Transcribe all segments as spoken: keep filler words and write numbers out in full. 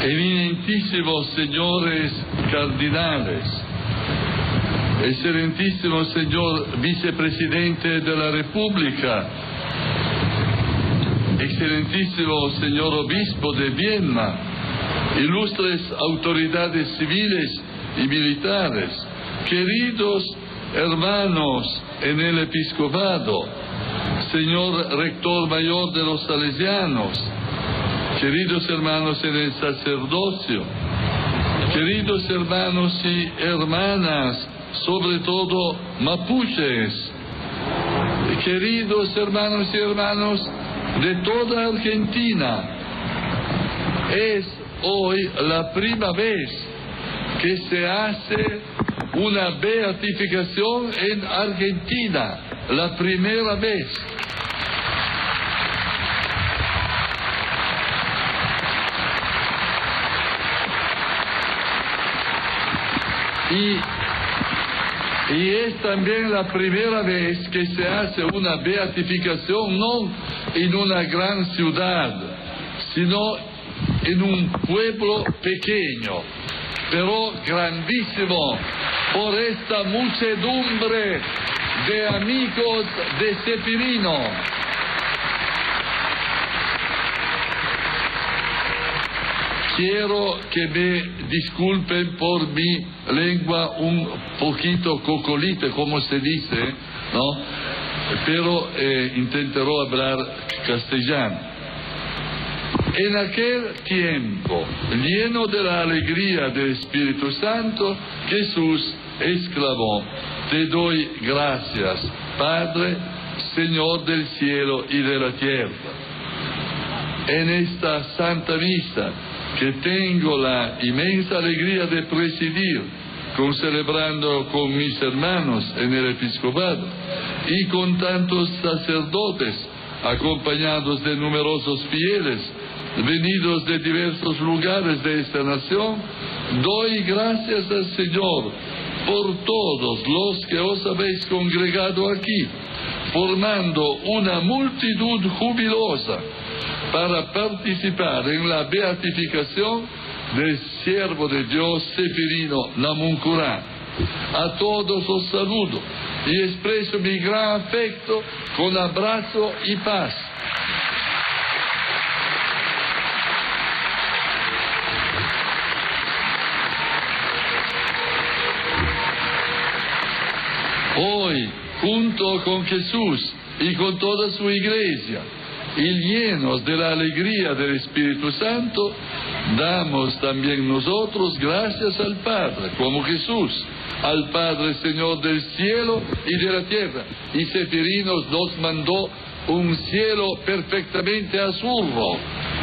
Eminentísimos señores cardinales, excelentísimo señor vicepresidente de la República, excelentísimo señor obispo de Viena, ilustres autoridades civiles y militares, queridos hermanos en el episcopado, señor rector mayor de los salesianos, queridos hermanos en el sacerdocio, queridos hermanos y hermanas, sobre todo mapuches, queridos hermanos y hermanos de toda Argentina, es hoy la primera vez que se hace una beatificación en Argentina, la primera vez. Y, y es también la primera vez que se hace una beatificación no en una gran ciudad, sino en un pueblo pequeño, pero grandísimo, por esta muchedumbre de amigos de Ceferino. Quiero que me disculpen por mi lengua un poquito cocolita, como se dice, ¿no? Pero eh, intentaré hablar castellano. En aquel tiempo, lleno de la alegría del Espíritu Santo, Jesús exclamó: Te doy gracias, Padre, Señor del cielo y de la tierra. En esta Santa Misa, que tengo la inmensa alegría de presidir, concelebrando con mis hermanos en el episcopado y con tantos sacerdotes, acompañados de numerosos fieles, venidos de diversos lugares de esta nación, doy gracias al Señor por todos los que os habéis congregado aquí, formando una multitud jubilosa para participar en la beatificación del siervo de Dios Ceferino Namuncurá. A todos os saludo y expreso mi gran afecto con abrazo y paz. Hoy, junto con Jesús y con toda su iglesia, y llenos de la alegría del Espíritu Santo, damos también nosotros gracias al Padre, como Jesús, al Padre Señor del cielo y de la tierra. Y Ceferinos nos mandó un cielo perfectamente azul.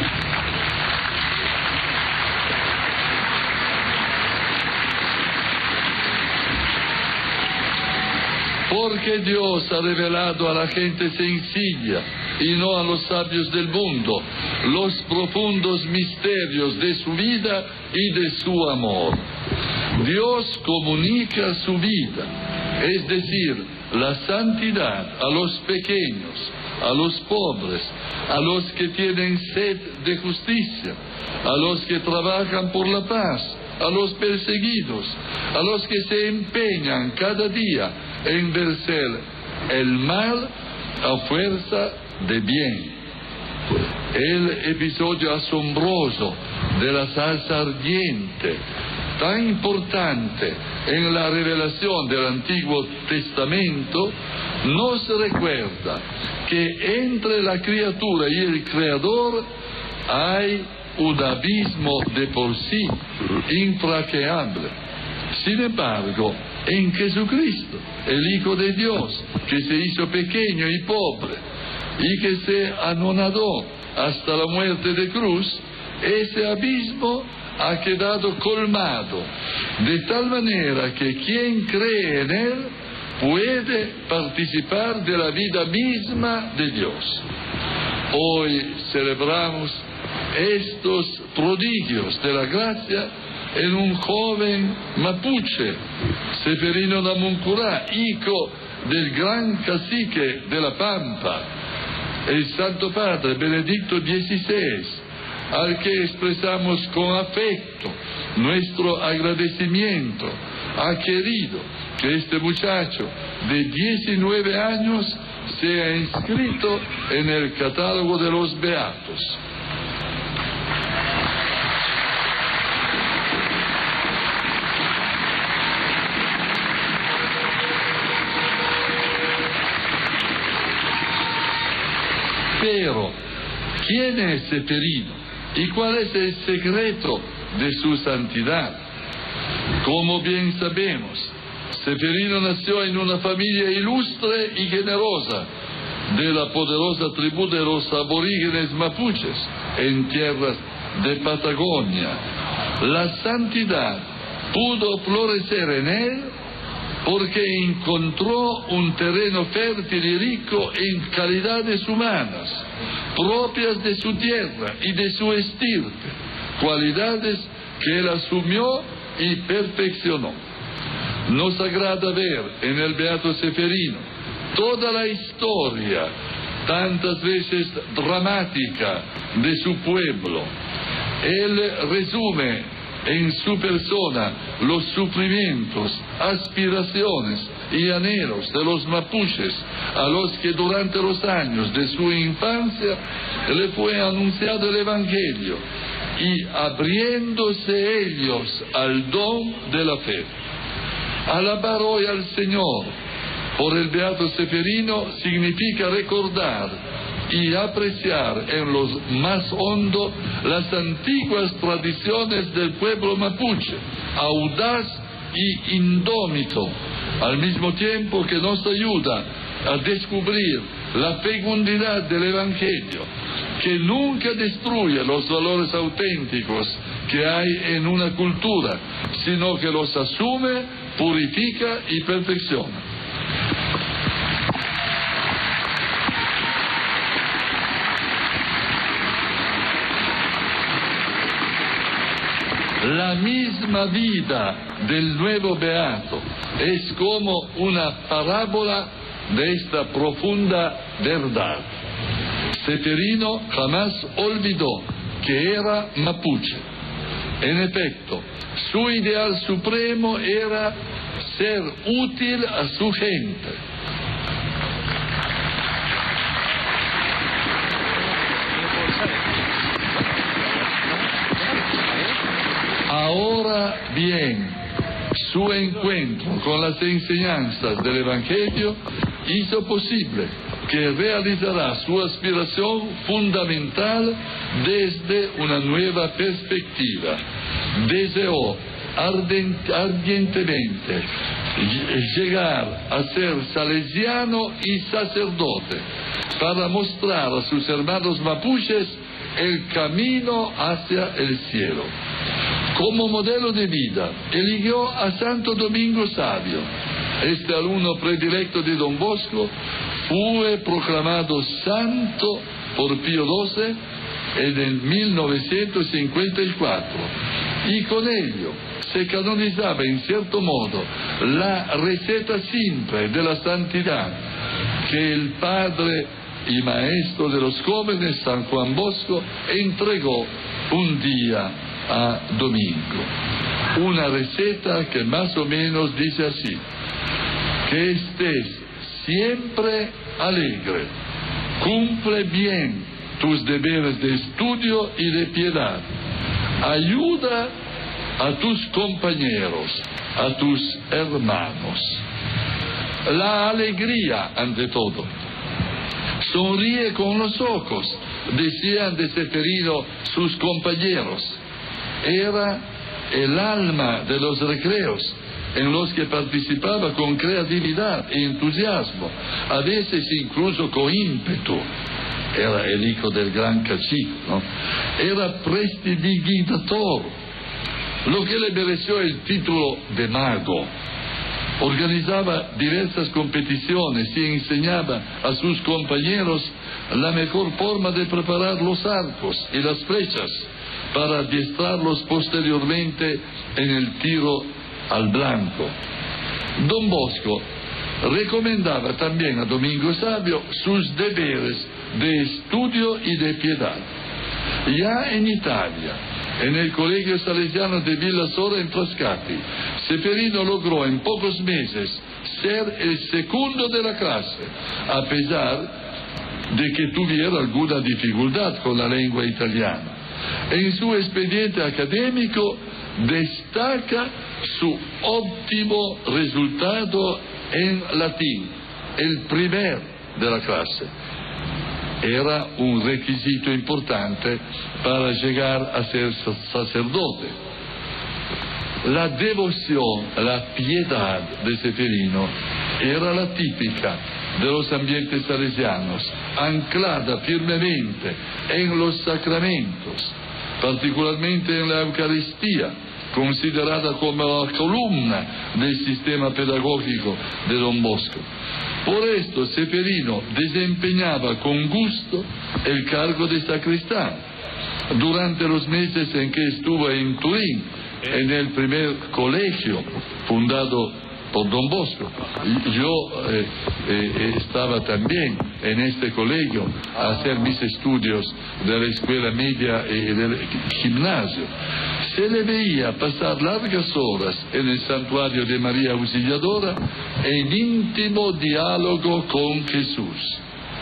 Porque Dios ha revelado a la gente sencilla y no a los sabios del mundo los profundos misterios de su vida y de su amor. Dios comunica su vida, es decir, la santidad a los pequeños, a los pobres, a los que tienen sed de justicia, a los que trabajan por la paz, a los perseguidos, a los que se empeñan cada día en vencer el mal a fuerza de bien. El episodio asombroso de la salsa ardiente, tan importante en la revelación del Antiguo Testamento, nos recuerda que entre la criatura y el Creador hay un abismo de por sí infranqueable. Sin embargo, en Jesucristo, el Hijo de Dios, que se hizo pequeño y pobre, y que se anonadó hasta la muerte de cruz, ese abismo ha quedado colmado, de tal manera que quien cree en él puede participar de la vida misma de Dios. Hoy celebramos estos prodigios de la gracia en un joven mapuche, Ceferino Namuncurá, hijo del gran cacique de la Pampa, el Santo Padre Benedicto dieciséis, al que expresamos con afecto nuestro agradecimiento, ha querido que este muchacho de diecinueve años sea inscrito en el catálogo de los beatos. Pero, ¿quién es Seferino? ¿Y cuál es el secreto de su santidad? Como bien sabemos, Seferino nació en una familia ilustre y generosa de la poderosa tribu de los aborígenes mapuches en tierras de Patagonia. La santidad pudo florecer en él porque encontró un terreno fértil y rico en calidades humanas, propias de su tierra y de su estirpe, cualidades que él asumió y perfeccionó. Nos agrada ver en el beato Seferino toda la historia, tantas veces dramática, de su pueblo. Él resume en su persona los sufrimientos, aspiraciones y anhelos de los mapuches, a los que durante los años de su infancia le fue anunciado el Evangelio, y abriéndose ellos al don de la fe. Alabar hoy al Señor por el beato Seferino significa recordar y apreciar en lo más hondo las antiguas tradiciones del pueblo mapuche, audaz y indómito, al mismo tiempo que nos ayuda a descubrir la fecundidad del Evangelio, que nunca destruye los valores auténticos que hay en una cultura, sino que los asume, purifica y perfecciona. La misma vida del nuevo beato es como una parábola de esta profunda verdad. Seferino jamás olvidó que era mapuche. En efecto, su ideal supremo era ser útil a su gente. Ahora bien, su encuentro con las enseñanzas del Evangelio hizo posible que realizará su aspiración fundamental desde una nueva perspectiva. Deseó ardientemente llegar a ser salesiano y sacerdote para mostrar a sus hermanos mapuches el camino hacia el cielo. Como modelo de vida, eligió a Santo Domingo Savio. Este alumno predilecto de Don Bosco fue proclamado santo por Pío doce en el mil novecientos cincuenta y cuatro, y con ello se canonizaba en cierto modo la receta simple de la santidad que el padre y maestro de los jóvenes, San Juan Bosco, entregó un día a Domingo. Una receta que más o menos dice así: que estés siempre alegre, cumple bien tus deberes de estudio y de piedad, ayuda a tus compañeros, a tus hermanos. La alegría ante todo. Sonríe con los ojos, decían de Seferino sus compañeros. Era el alma de los recreos, en los que participaba con creatividad e entusiasmo, a veces incluso con ímpetu. Era el hijo del gran cacique, ¿no? Era prestidigitador, lo que le mereció el título de mago. Organizaba diversas competiciones y enseñaba a sus compañeros la mejor forma de preparar los arcos y las flechas para adiestrarlos posteriormente en el tiro al blanco. Don Bosco recomendaba también a Domingo Savio sus deberes de estudio y de piedad. Ya en Italia, en el Colegio Salesiano de Villa Sora en Frascati, Ceferino logró en pocos meses ser el segundo de la clase, a pesar de que tuviera alguna dificultad con la lengua italiana. En su expediente académico destaca su óptimo resultado en latín, el primer de la clase. Era un requisito importante para llegar a ser sacerdote. La devoción, la piedad de Ceferino era la típica de los ambientes salesianos, anclada firmemente en los sacramentos, particularmente en la Eucaristía, considerada como la columna del sistema pedagógico de Don Bosco. Por esto Ceferino desempeñaba con gusto el cargo de sacristán durante los meses en que estuvo en Turín, en el primer colegio fundado por Don Bosco. Yo eh, eh, estaba también en este colegio a hacer mis estudios de la escuela media y del gimnasio. Se le veía pasar largas horas en el santuario de María Auxiliadora en íntimo diálogo con Jesús.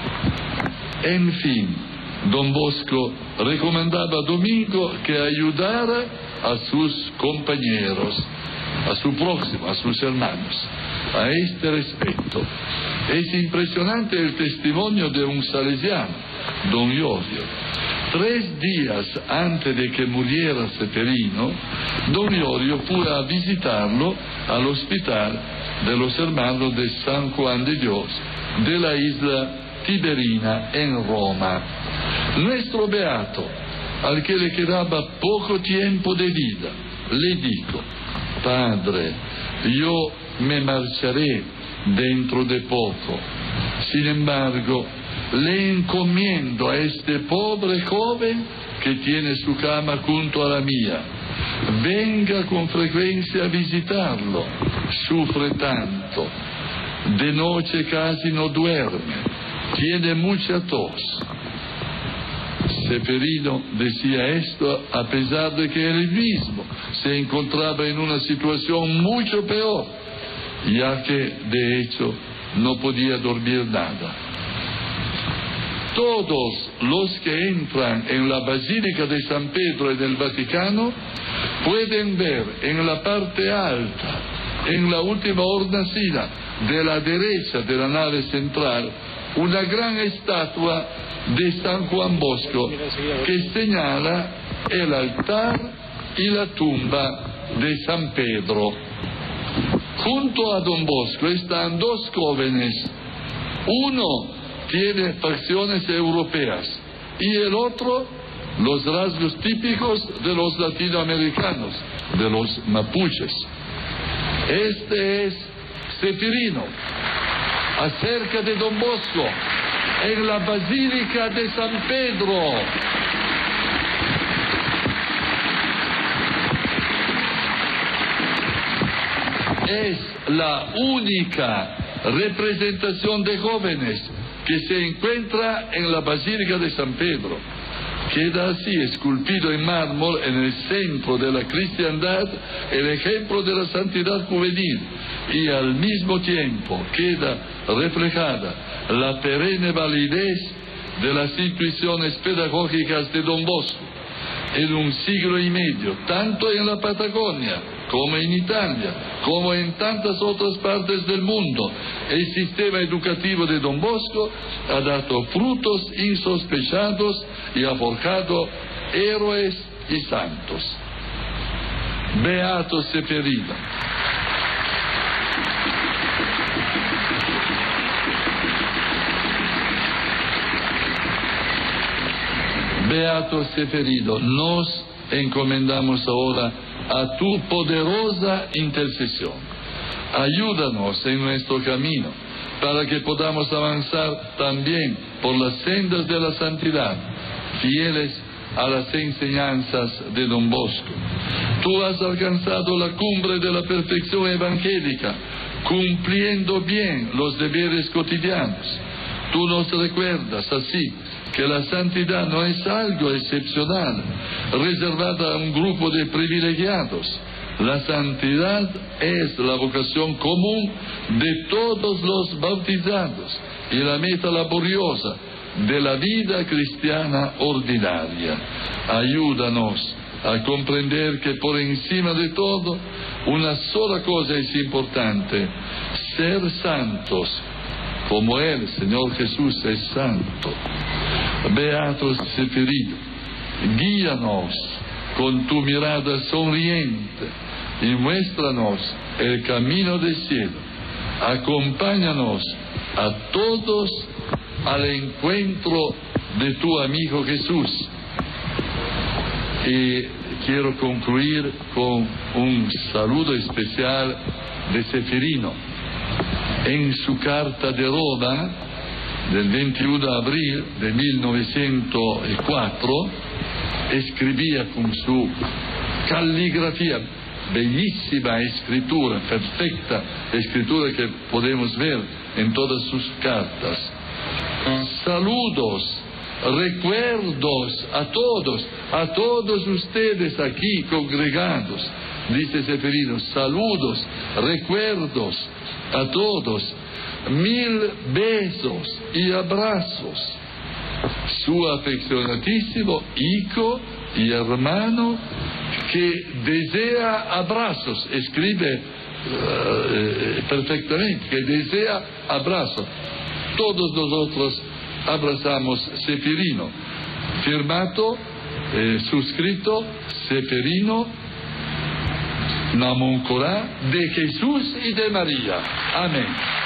En fin, Don Bosco recomendaba a Domingo que ayudara a sus compañeros, a su próximo, a sus hermanos, a este respecto. Es impresionante el testimonio de un salesiano, Don Iorio. Tres días antes de que muriera Ceferino, Don Iorio fue a visitarlo al hospital de los hermanos de San Juan de Dios de la isla Tiberina en Roma. Nuestro beato, al que le quedaba poco tiempo de vida, le dijo: Padre, yo me marcharé dentro de poco. Sin embargo, le encomiendo a este pobre joven que tiene su cama junto a la mía. Venga con frecuencia a visitarlo. Sufre tanto. De noche casi no duerme. Tiene mucha tos. Ceferino decía esto a pesar de que él mismo se encontraba en una situación mucho peor, ya que de hecho no podía dormir nada. Todos los que entran en la Basílica de San Pedro en el Vaticano pueden ver en la parte alta, en la última hornacina de la derecha de la nave central, una gran estatua de San Juan Bosco que señala el altar y la tumba de San Pedro. Junto a Don Bosco están dos jóvenes. Uno tiene facciones europeas y el otro los rasgos típicos de los latinoamericanos, de los mapuches. Este es Ceferino, acerca de Don Bosco, en la Basílica de San Pedro. Es la única representación de jóvenes que se encuentra en la Basílica de San Pedro. Queda así esculpido en mármol en el centro de la cristiandad el ejemplo de la santidad juvenil, y al mismo tiempo queda reflejada la perenne validez de las intuiciones pedagógicas de Don Bosco. En un siglo y medio, tanto en la Patagonia como en Italia, como en tantas otras partes del mundo, el sistema educativo de Don Bosco ha dado frutos insospechados y ha forjado héroes y santos. Beato Ceferino. Beato Ceferino, nos encomendamos ahora a tu poderosa intercesión. Ayúdanos en nuestro camino para que podamos avanzar también por las sendas de la santidad, fieles a las enseñanzas de Don Bosco. Tú has alcanzado la cumbre de la perfección evangélica, cumpliendo bien los deberes cotidianos. Tú nos recuerdas así que la santidad no es algo excepcional, reservada a un grupo de privilegiados. La santidad es la vocación común de todos los bautizados y la meta laboriosa de la vida cristiana ordinaria. Ayúdanos a comprender que por encima de todo, una sola cosa es importante: ser santos, como Él, Señor Jesús, es santo. Beato Seferino, guíanos con tu mirada sonriente y muéstranos el camino del cielo. Acompáñanos a todos al encuentro de tu amigo Jesús. Y quiero concluir con un saludo especial de Seferino. En su carta de Roma, del veintiuno de abril de mil novecientos cuatro, escribía con su caligrafía, bellísima escritura, perfecta escritura que podemos ver en todas sus cartas: saludos, recuerdos a todos, a todos ustedes aquí congregados, dice Seferino, saludos, recuerdos a todos, mil besos y abrazos. Su afeccionatísimo hijo y hermano que desea abrazos, escribe uh, perfectamente, que desea abrazos. Todos nosotros abrazamos Seferino. Firmato, eh, suscrito, Seferino, Namoncorá, de Jesús y de María. Amén.